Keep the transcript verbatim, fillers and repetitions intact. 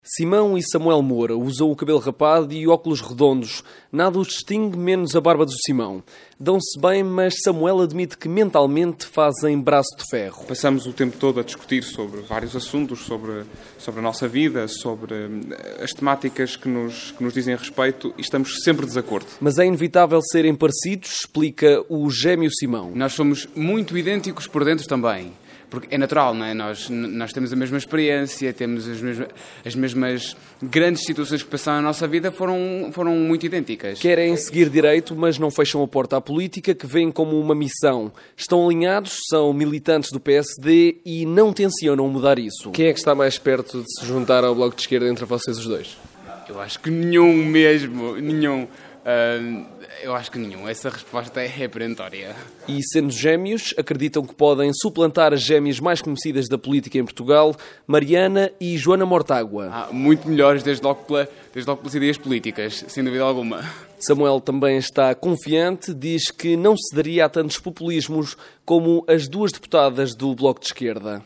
Simão e Samuel Moura usam o cabelo rapado e óculos redondos. Nada os distingue menos a barba do Simão. Dão-se bem, mas Samuel admite que mentalmente fazem braço de ferro. Passamos o tempo todo a discutir sobre vários assuntos, sobre, sobre a nossa vida, sobre as temáticas que nos, que nos dizem respeito e estamos sempre de desacordo. Mas é inevitável serem parecidos, explica o gêmeo Simão. Nós somos muito idênticos por dentro também. Porque é natural, não é? Nós, nós temos a mesma experiência, temos as mesmas, as mesmas grandes situações que passaram na nossa vida foram, foram muito idênticas. Querem seguir direito, mas não fecham a porta à política, que veem como uma missão. Estão alinhados, são militantes do P S D e não tencionam mudar isso. Quem é que está mais perto de se juntar ao Bloco de Esquerda entre vocês os dois? Eu acho que nenhum mesmo, nenhum. Uh, eu acho que nenhum. Essa resposta é perentória. E, sendo gêmeos, acreditam que podem suplantar as gêmeas mais conhecidas da política em Portugal, Mariana e Joana Mortágua. Ah, muito melhores desde logo, pela, desde logo pelas ideias políticas, sem dúvida alguma. Samuel também está confiante, diz que não cederia a tantos populismos como as duas deputadas do Bloco de Esquerda.